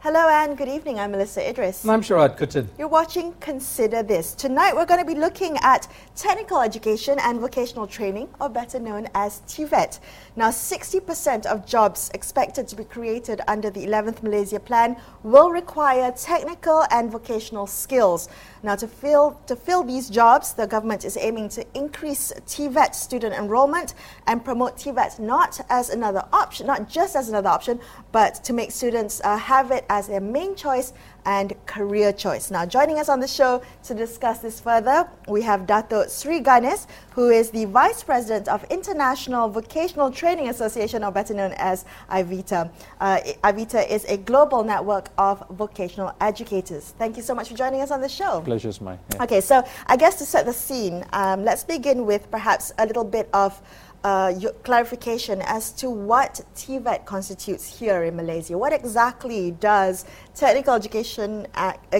Hello and good evening. I'm Melissa Idris. And I'm Sharad Kuttan. You're watching Consider This. Tonight we're going to be looking at technical education and vocational training, or better known as TVET. Now, 60% of jobs expected to be created under the 11th Malaysia Plan will require technical and vocational skills. Now, to fill these jobs, the government is aiming to increase TVET student enrollment and promote TVET not just as another option, but to make students have it as their main choice and career choice. Now, joining us on the show to discuss this further, we have Dato' Sri Ganesh, who is the Vice President of International Vocational Training Association, or better known as IVETA. IVETA is a global network of vocational educators. Thank you so much for joining us on the show. Pleasure's mine. Yeah. Okay, so I guess to set the scene, let's begin with perhaps a little bit of your clarification as to what TVET constitutes here in Malaysia. What exactly does technical education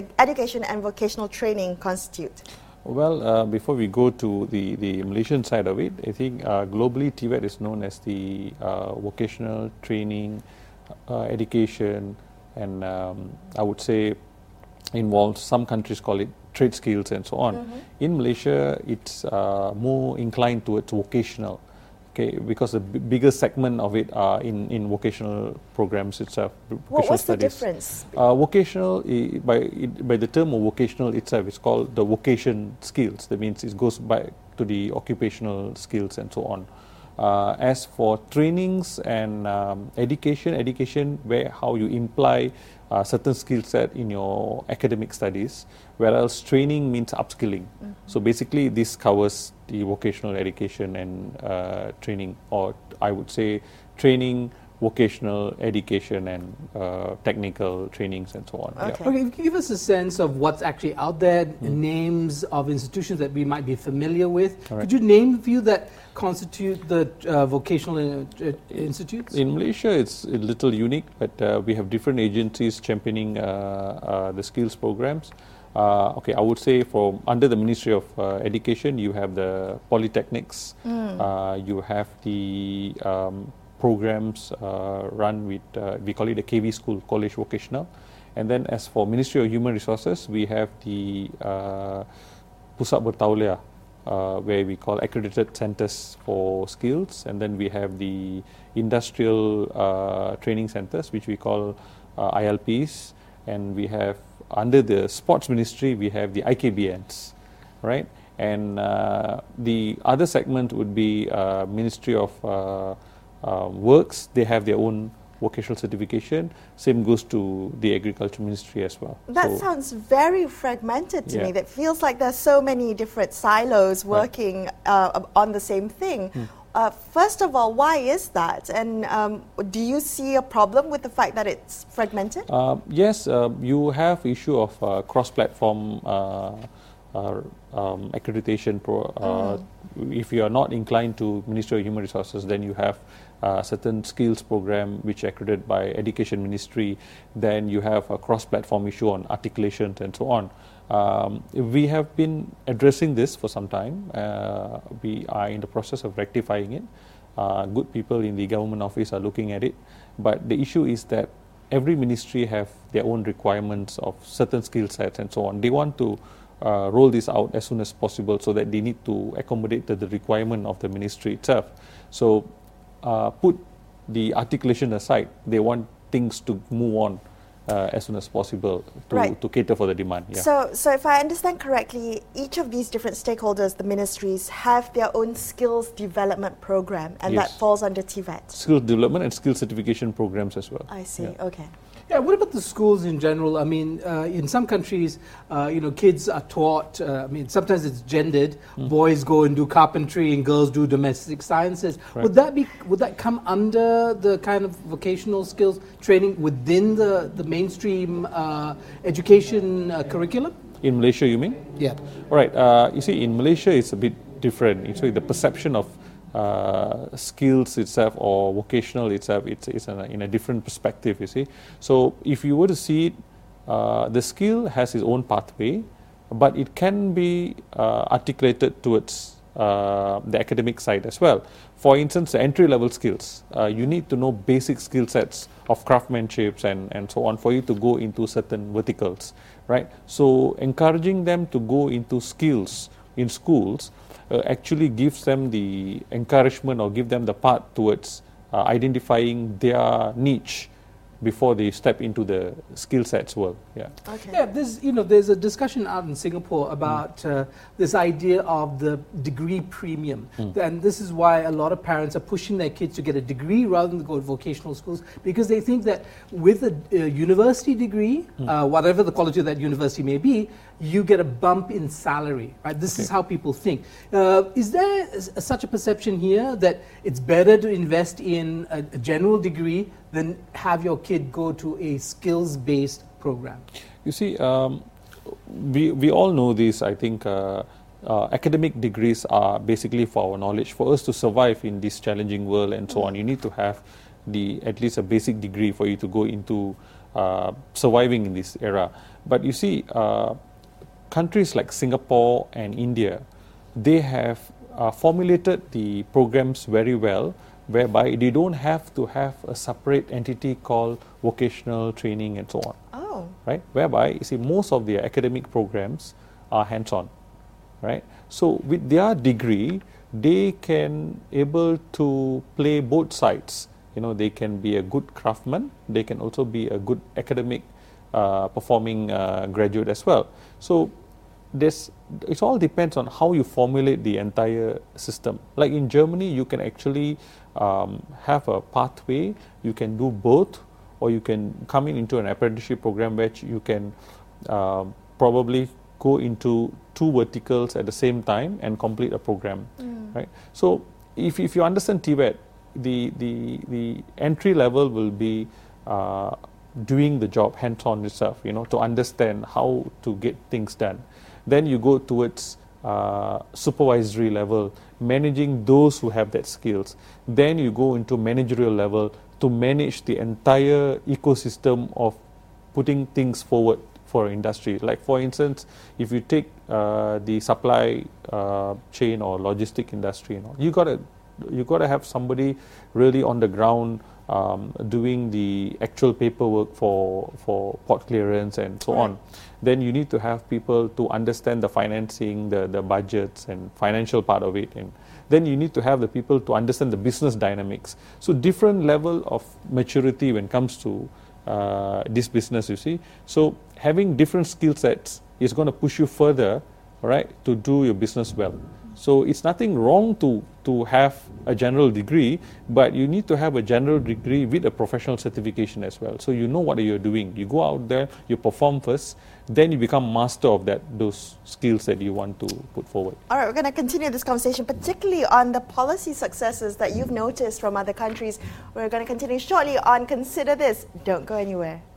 and vocational training constitute? Well, before we go to the Malaysian side of it, I think globally TVET is known as the vocational training, education, and I would say involves, some countries call it trade skills and so on. Mm-hmm. In Malaysia, it's more inclined towards vocational. Okay, because the bigger segment of it are in vocational programs itself. What's the difference? Vocational, by the term of vocational itself, it's called the vocation skills. That means it goes back to the occupational skills and so on. As for trainings and education, where how you imply certain skill set in your academic studies, whereas training means upskilling. Mm-hmm. So basically this covers the vocational education and training, or I would say training, vocational education and technical trainings and so on. Okay. Yeah. Okay, give us a sense of what's actually out there, names of institutions that we might be familiar with. Right. Could you name a few that constitute the vocational institutes? In Malaysia, it's a little unique, but we have different agencies championing the skills programs. Okay, I would say from under the Ministry of Education, you have the polytechnics, you have the programs run with, we call it a KV school, College Vocational. And then as for Ministry of Human Resources, we have the Pusat Bertauliah, where we call accredited centers for skills. And then we have the industrial training centers, which we call ILPs. And we have, under the Sports Ministry, we have the IKBNs, right? And the other segment would be Ministry of Works. They have their own vocational certification. Same goes to the Agriculture Ministry as well. That sounds very fragmented to me. That feels like there's so many different silos working on the same thing. First of all, why is that? And do you see a problem with the fact that it's fragmented? Yes, you have issue of cross-platform accreditation. If you are not inclined to Ministry of Human Resources, then you have certain skills program which are accredited by Education Ministry. Then you have a cross-platform issue on articulations and so on. We have been addressing this for some time. We are in the process of rectifying it. Good people in the government office are looking at it. But the issue is that every ministry have their own requirements of certain skill sets and so on. They want to roll this out as soon as possible, so that they need to accommodate the requirement of the ministry itself. So put the articulation aside, they want things to move on as soon as possible to cater for the demand. Yeah. So if I understand correctly, each of these different stakeholders, the ministries, have their own skills development program, and that falls under TVET. Skills development and skill certification programs as well. I see, okay. Yeah, what about the schools in general? I mean, in some countries, kids are taught, sometimes it's gendered. Boys go and do carpentry and girls do domestic sciences. Right. Would that come under the kind of vocational skills training within the mainstream education curriculum? In Malaysia, you mean? Yeah. All right. You see, in Malaysia, it's a bit different. So the perception of skills itself or vocational itself, it's in a different perspective, you see. So if you were to see it, the skill has its own pathway, but it can be articulated towards the academic side as well. For instance, the entry-level skills, you need to know basic skill sets of craftsmanship and so on for you to go into certain verticals, right? So encouraging them to go into skills in schools actually gives them the encouragement or give them the path towards identifying their niche before they step into the skill sets world. Yeah. Okay. Yeah, there's a discussion out in Singapore about this idea of the degree premium. And this is why a lot of parents are pushing their kids to get a degree rather than go to vocational schools, because they think that with a university degree, whatever the quality of that university may be, you get a bump in salary, right? This is how people think. Is there such a perception here that it's better to invest in a general degree than have your kid go to a skills-based program? You see, we all know this. I think academic degrees are basically for our knowledge. For us to survive in this challenging world and so on, you need to have at least a basic degree for you to go into surviving in this era. But you see, countries like Singapore and India, they have formulated the programs very well, whereby they don't have to have a separate entity called vocational training and so on. Oh. Right? Whereby, you see, most of their academic programs are hands-on. Right? So with their degree, they can able to play both sides. You know, they can be a good craftsman, they can also be a good academic performing graduate as well. So it all depends on how you formulate the entire system. Like in Germany, you can actually have a pathway. You can do both, or you can come into an apprenticeship program which you can probably go into 2 verticals at the same time and complete a program. Right? So if you understand TVET, the entry level will be doing the job hands-on yourself, you know, to understand how to get things done. Then you go towards supervisory level, managing those who have that skills. Then you go into managerial level to manage the entire ecosystem of putting things forward for industry. Like for instance, if you take the supply chain or logistic industry, you know, you gotta have somebody really on the ground doing the actual paperwork for port clearance and so on. Then you need to have people to understand the financing, the budgets and financial part of it. And then you need to have the people to understand the business dynamics. So different level of maturity when it comes to this business, you see. So having different skill sets is going to push you further, right, to do your business well. So it's nothing wrong to have a general degree, but you need to have a general degree with a professional certification as well. So you know what you're doing. You go out there, you perform first, then you become master of those skills that you want to put forward. All right, we're going to continue this conversation, particularly on the policy successes that you've noticed from other countries. We're going to continue shortly on Consider This. Don't go anywhere.